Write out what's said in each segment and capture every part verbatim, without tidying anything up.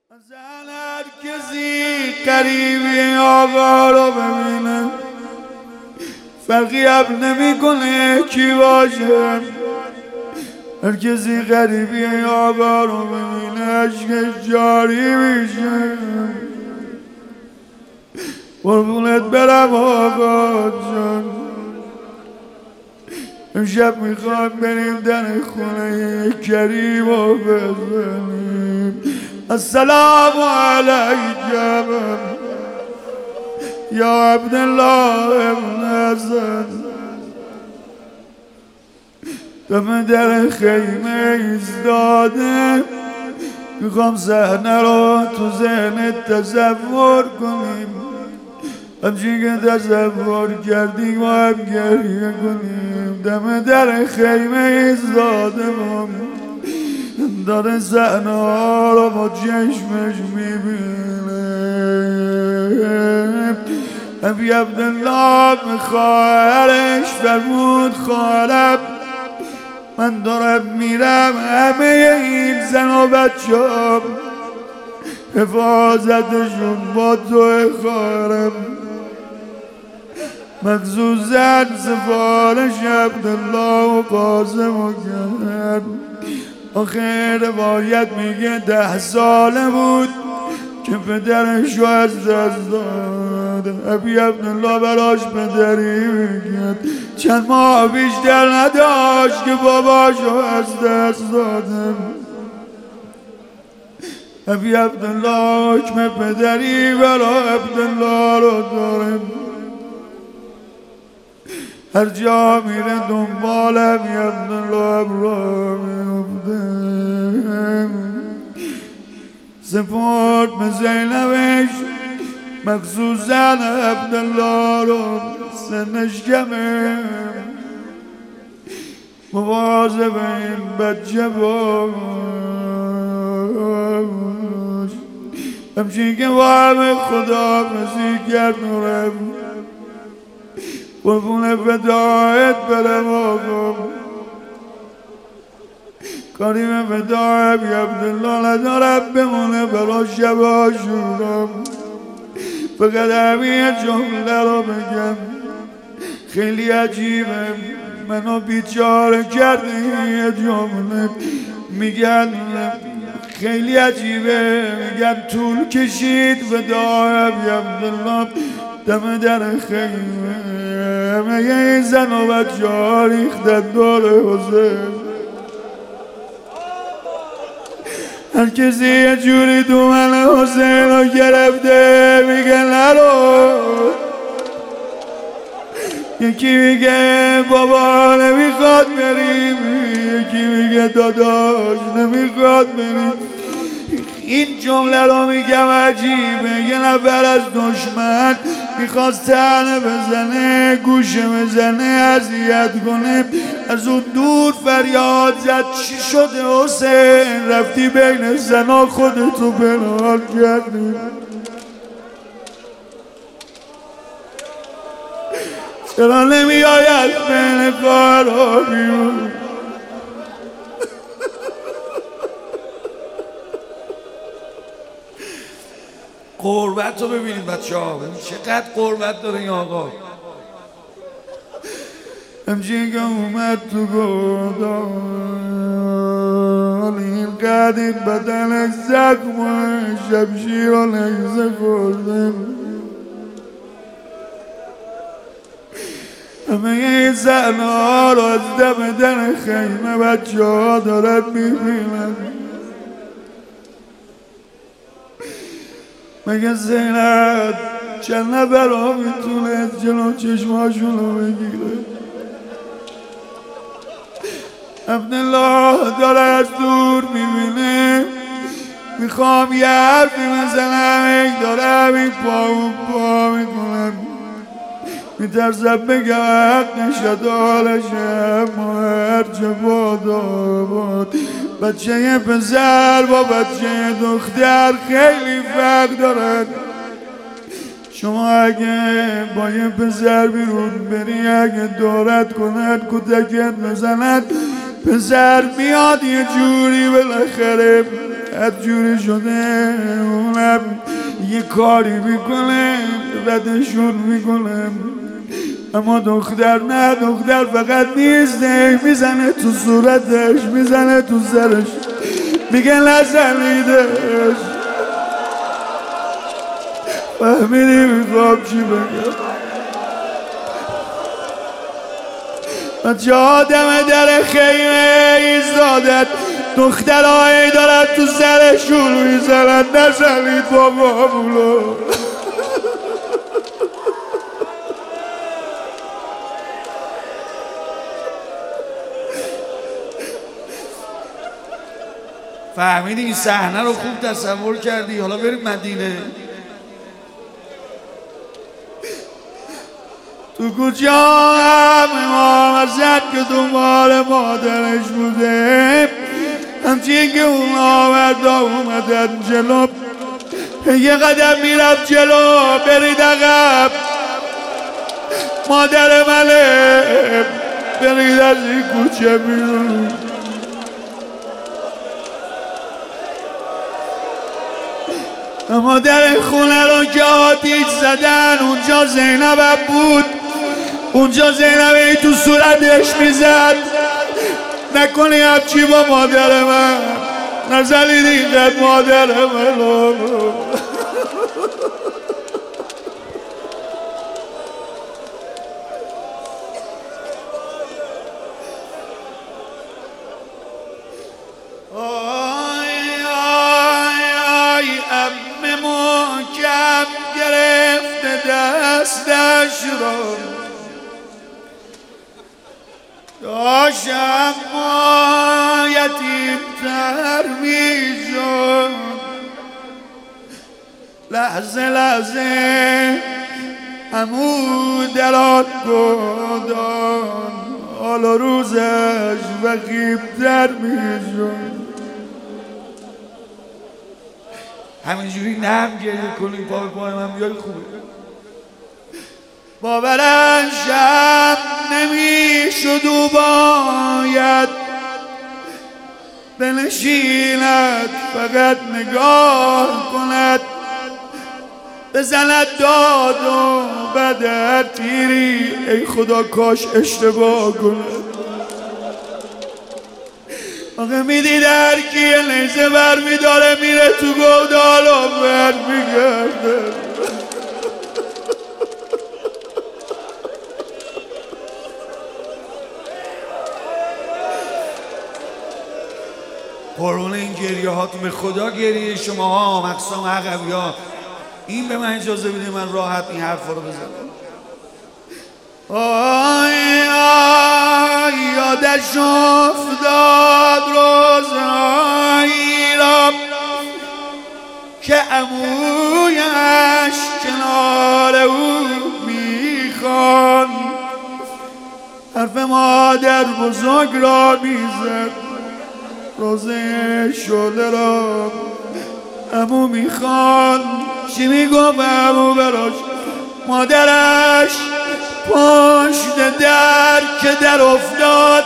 مثلا هر کسی قریبی آقا رو ببینه فرقی اب نمیکنه کی باشه. هر کسی قریبی آقا رو ببینه عشقش جاری میشه. قربونت برم آقا جان، امشب میخوام بریم در خونه کریم و بزنیم. السلام علیکم یا عبدالله ابن حسن. دم در خیمه ایستاده، میخوام صحنه رو تو ذهنت تصور کنیم. همچین که تصور کردیم و هم گریه کنیم. دم در خیمه ایستاده داره صحنه ها رو با چشمش میبینه. ابی عبدالله به خواهرش فرمود خواهرم من دارم میرم همه این زن و بچه هم حفاظتشون با تو خواهرم. مخصوصا سفارش عبدالله و قاسم و کرد. آخر روایت میگه ده ساله بود که پدرش رو از دست داد. ابی عبدالله براش پدری میگه چند ماه بیشتر نداشت که باباش رو از دست داده. ابی عبدالله حکم پدری برا عبدالله رو داره. هر جا میره دنبال ابی عبدالله را میفته. سپرد به زینبش مخصوصا عبدالله رو سنش کمه. مواظب این بچه باش. همچین که با همه خدا بزی کرد و رفت. قربون فدایت برم آقا. کاری به فدای ابی عبدالله ندارم بمونه برا شب عاشورا. فقط همین جمله رو بگم خیلی عجیبه منو بیچاره کرده. یه جمله میگن خیلی عجیبه، میگن طول کشید فدای ابی عبدالله دم در خیمه. همه این زن و بچه ها ریختن دور حسین. هر کسی یه جوری دومن حسین رو گرفته میگه نرو. یکی میگه بابا نمیخواد بریم، یکی میگه داداش نمیخواد بریم. این جمله رو میگم عجیبه. یه نفر از دشمن میخواست طعنه بزنه، گوشه بزنه، اذیت کنه، از اون دور فریاد زد چی شده حسین؟ رفتی بین زنا خودتو پنهان کردی. چرا نمی آید بین کارها بیرون؟ قربت رو ببینید بچه ها، چقدر قربت داره این آقا. همچین که اومد تو گودال این قدیم بدنش زخم و شمشیر و نگزه خورده. همه این صحنه ها رو از دم در خیمه بچه ها دارن میبینن. مگه زینب چند نفر ها میتونه جلو چشماشون رو بگیره؟ عبدالله داره از دور میبینه. میخوام یه حرفی مثلا یک داره همین پا و پا میکنم. میترسم بگم حق نشد حالشه، اما هرچه بادا باد. بچه یه پسر با بچه دختر خیلی فرق دارد. شما اگه با یه پسر بیرون بری، اگه دورت کند کتکت بزند، پسر میاد یه جوری بالاخره هر جوری شده اونم یه کاری میکنه ردشون میکنه، اما دختر نه، دختر فقط نیسته، میزنه تو صورتش، میزنه تو سرش، میگه نزنیدش. فهمیدی میخوام چی بگم؟ بچه آدم در خیمه ایستادن، دخترهایی دارن تو سرشون میزنن، نزنید بابا مولو. فهمیدی این صحنه رو خوب تصور کردی؟ حالا بریم مدینه. تو کوچه هم امام حسن که دنبال مادرش بوده، همچین که اون آوردا اومدن جلو، یه قدم میرفت جلو برید عقب، مادر منه، برید از این کوچه بیرون. اما در خونه رو که آتیش زدن، اونجا زینب بود، اونجا زینب تو صورتش میزد، نکنی همچی با مادر من، نزنید اینقدر مادر من. دستش را داشتم ما یتیم تر می شد، لحظه لحظه عمو درات گدان، حالا روزش وخیب تر می شد. همینجوری نم گریه کنی پا به پای من بیای خوبه. باورش شب نمی شد و باید بنشیند، فقط نگاه کند، بزند داد و بدر تیری، ای خدا کاش اشتباه کند. آقا میدید هر کی یه لیزه بر میداره میره تو گودال و بر میگرده. قربون این گریه هاتون به خدا، گریه شما ها مقسام عقبی ها، این به من اجازه بده من راحت این حرف رو بزنم. آی آی یادش افتاد روزهایی را که عمویش کنار او میخوان، حرف مادر بزرگ را میزد، روزه شده را عمو میخوان. چی میگم عمو براش؟ مادرش پشت در که در افتاد،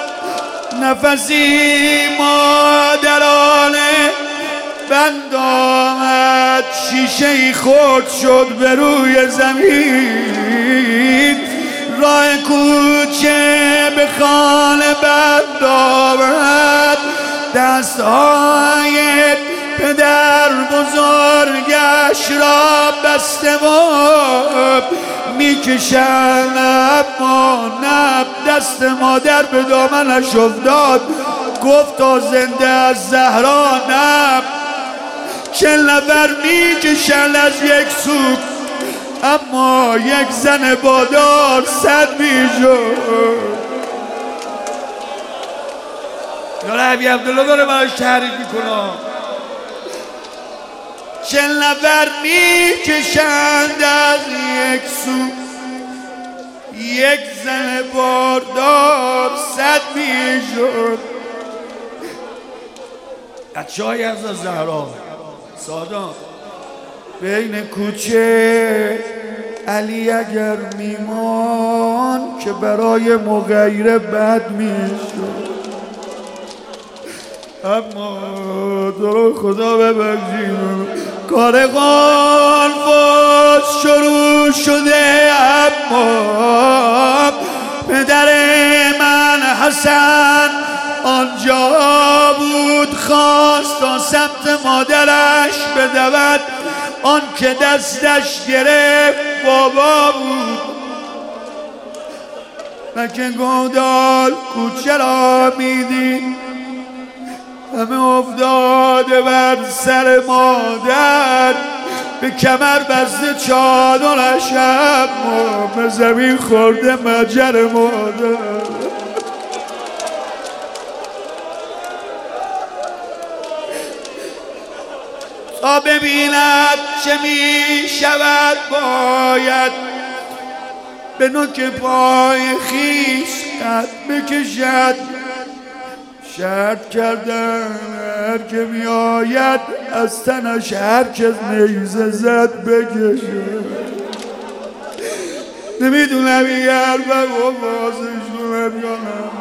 نفسی مادرانه بند آمد، شیشه خورد شد به روی زمین، راه کوچه به خانه بند آمد، دستهای پدر بزرگش را بسته و میکشن، اما نب دست مادر به دامنش افتاد، گفت تا زنده از زهرا نب. چل نفر میکشن از یک سو، اما یک زن بادار صد میشد. یاره عبی عبدالله داره براش تعریف میکنه. چل نفر میکشند از یک سو، یک زن باردار صد میشد. بچه های از زهرا سادا بین کوچه علی اگر میمان، که برای مغیره بد میشد. اما تو رو خدا ببخشید کار قانفاز شروع شده. اما پدر من حسن آنجا بود، خواست تا سمت مادرش بدود، آن که دستش گرفت بابا بود. لکن گودال کوچه را میدید همه افتاده بر سر مادر، به کمر بسته چادرش، اما به زمین خورده مجر مادر. تا ببیند چه می شود باید به نوک پای خیش قد بکشد. شرط کردن هر که می آید از تنش هر کس نیزه زد بکشد. نمیدونم این حرفم و بازش کنم یا نه.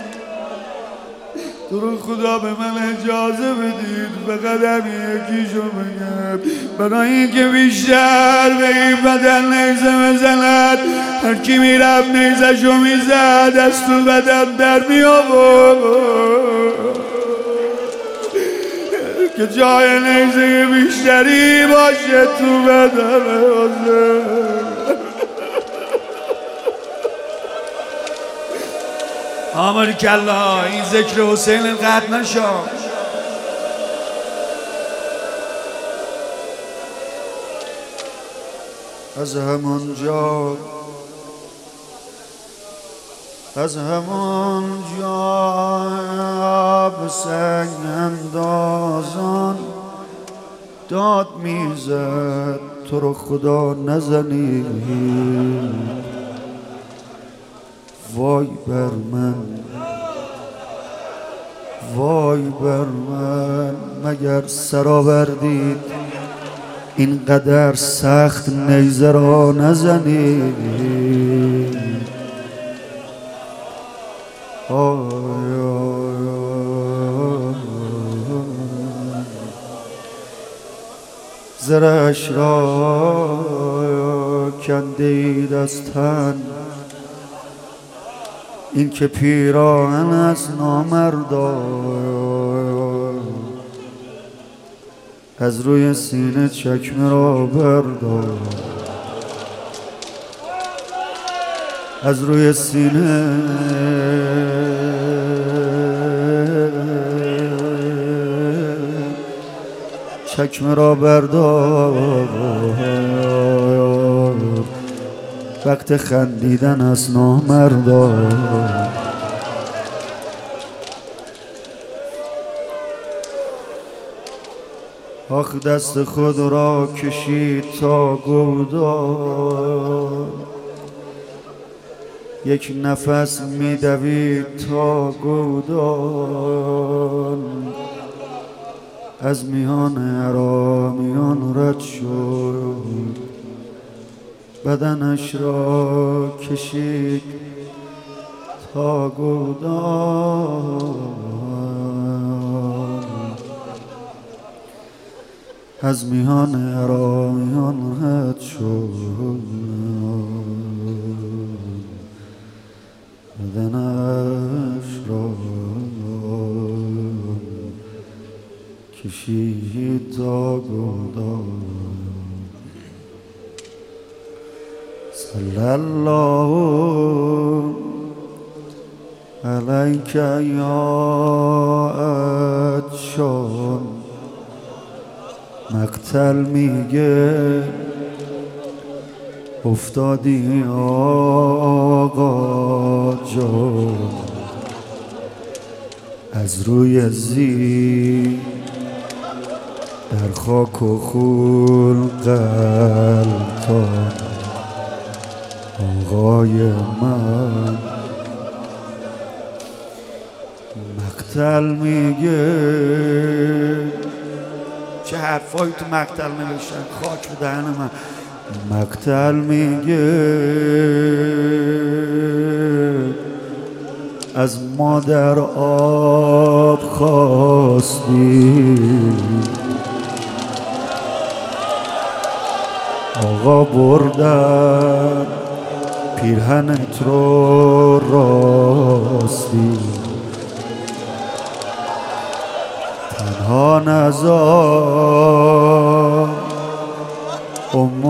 تو رو خدا به من اجازه بدید فقط همین یکیشو بگم، برای اینکه بیشتر به این بدن نیزه بزند. هر کی میرفت نیزشو میزد از تو بدن در میآورد که جای نیزه بیشتری باشه تو بدن. آماری کلا این ذکر حسین قطع نشا. از همونجا از همونجا به سنگ اندازان داد میزد تو رو خدا نزنی. وای بر من وای بر من مگر سرآوردید اینقدر سخت نیزه را نزنید. آی آی آی زرش را کندید از تن، این که پیراهن از نامردان از روی سینه چکمه را بردار، از روی سینه چکمه را بردار. وقت خندیدن از نامردان آخ دست خود را کشید تا گودال، یک نفس میدوید تا گودال، از میان ارامیان رد شد، بدنش را کشید تا گودال، از میان ارامیان رد شد، بدنش را کشید تا گودال. صلی الله علیک یا عطشان، مقتل میگه افتادی آقا جان، از روی زی در خاک و خون غلطان. آقای من مقتل میگه، چه حرفایی تو مقتل نوشتن، خاک به دهن من. مقتل میگه از مادر آب خواستی، آقا بردن پیرهنت رو راستی، تنها نزار ام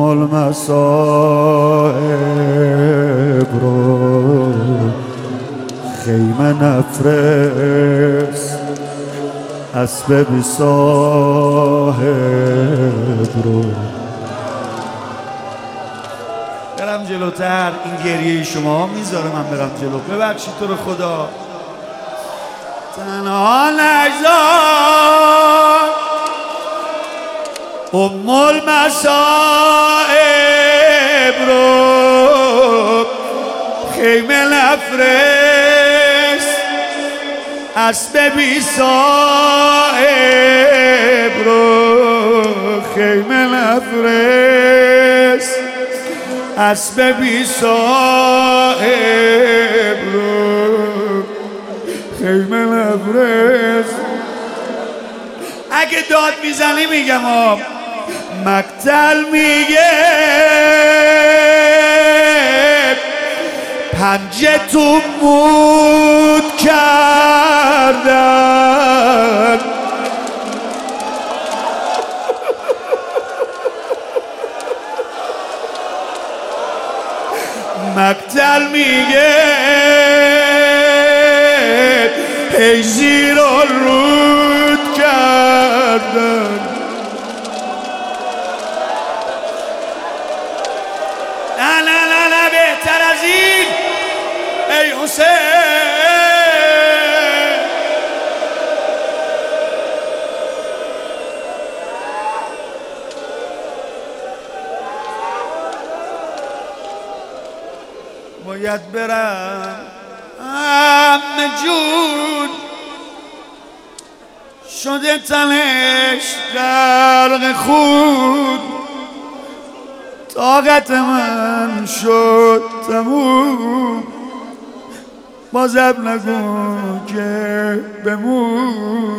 المصائب رو، خیمه نفرست اسب بی صاحب رو. برم جلوتر، این گریه شما میذاره من برم جلو، ببخشید تو رو خدا. تنها نگذار ام المصائب رو، خیمه نفرست اسب بی صاحب رو، خیمه نفرست اسب بی صاحب رو، خیمه نفرست. اگه داد میزنی میگم ها، مقتل میگه پنجه تو مود کردن، مقتل میگه ای زیر و رود کردن. نه نه نه نه بهتر از این ای حسین. باید برم عمه جون، شده تنش غرق خون، طاقت من شد تموم، بازم نگو که بمون،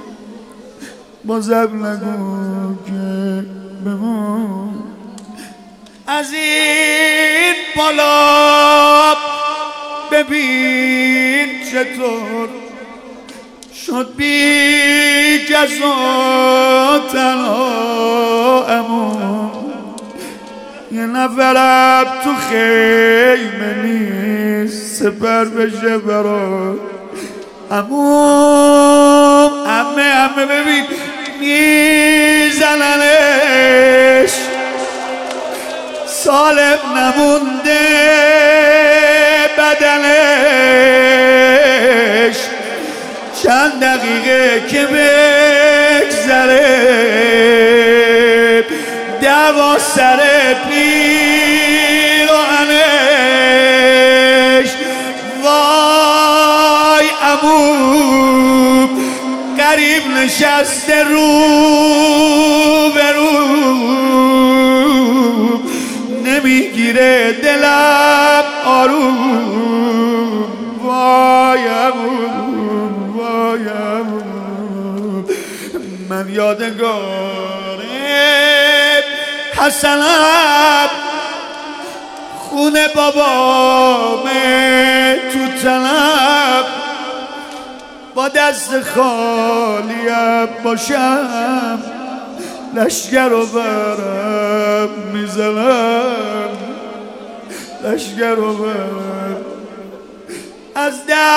بازم نگو که بمون. از این بالا ببین چطور شد بی کس و تنها امون، یه نفرم تو خیمه نیست سپر بشه برا امون. امه امه ببین میزننش، سالم نمونده بدنش، چند دقیقه که بگذره دوا سر پیراهنش. وای عمو قریب نشسته رو به رو، نمیگیره دلم آروم. وای عمو وای عمو من یادگار حسنم، خونه بابامه تو تنم، با دست خالیم باشم لشگر رو برم میزنم، لشگر رو برم. از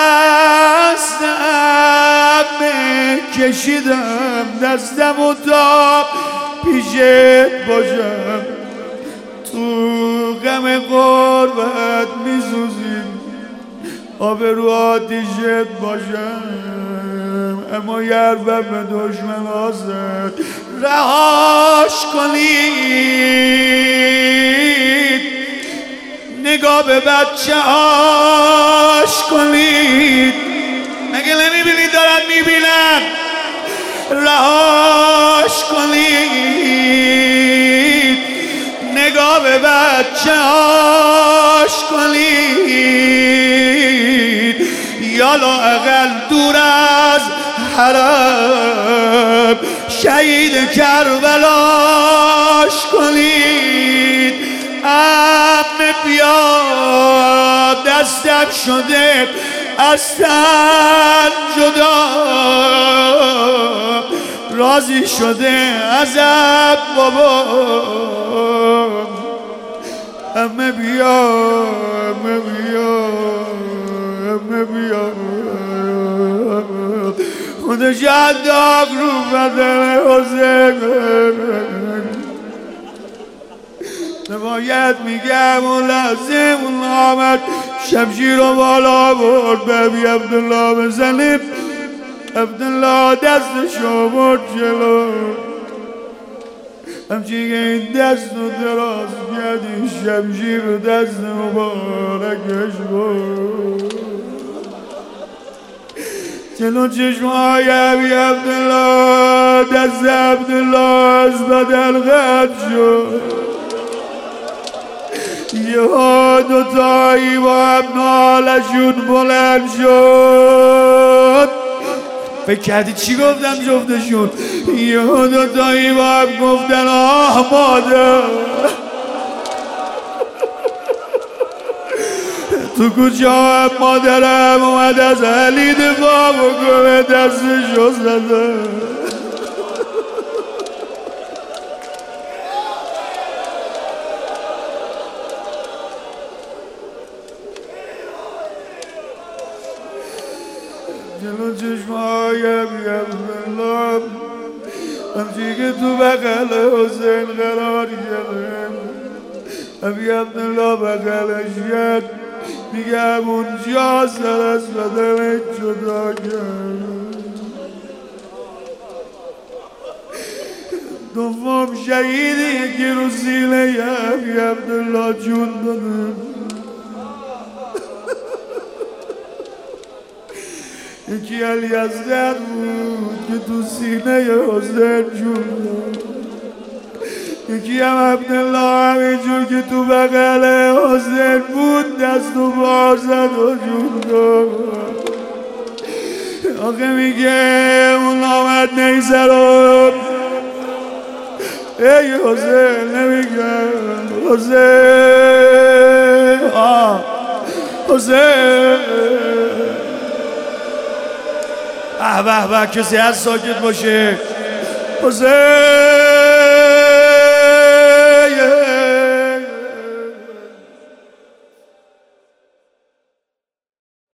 دستم کشیدم دستم و تا پیشت باشم، تو غم غربت میسوزیم آبرو آتیشت باشم، اما یه حرفم به دشمن آزد رهاش کنید، نگاه به بچه هاش کنید. مگه نمیبینید دارن میبینن؟ رهاش کنید، نگاه به بچه هاش کنید. یا لااقل دور از حرم شهید کربلاش کنید. عمه بیا دستم شده از تن جدا، راضی شده ازم بابا. عمه بیا عمه بیا عمه بیا، خودش داغ رو بدن حسین. نباید میگم و لازم اون آمد شمشیر رو بالا برد به ابی عبدالله بزنیم. عبدالله دستشو برد جلو، همچی که این دست رو دراز کردی شمشیر رو دست مبارکش برد جلو چشمهای ابی عبدالله. دست عبدالله از بدن قطع شد. یه ها دوتایی با هم نالشون بلند شد. فکر کردی چی گفتم جفتشون؟ یه ها دوتایی با هم گفتن آه مادر. تو کجا مادرم اومد از علی دفاع بکنه، دستشو زده. جلو چشمهای ابی عبدالله همچی که تو بغل حسین قرار گرفت، ابی عبدالله بغلش کرد. میگم اونجا سر از بدنت جدا کرد. دوم شهیدی که رو سینه ابی عبدالله جون داده. یکی علی اصغر بود که تو سینه حسین جون داد. یکی هم عبدالله همینجور که تو بغل حسین بود دست و بار زد و جون داد. آخه میگه اون آمد نیزه رو ای حسین، نمیگه حسین آه حسین اه به به کسی هست ساکت باشه. حسین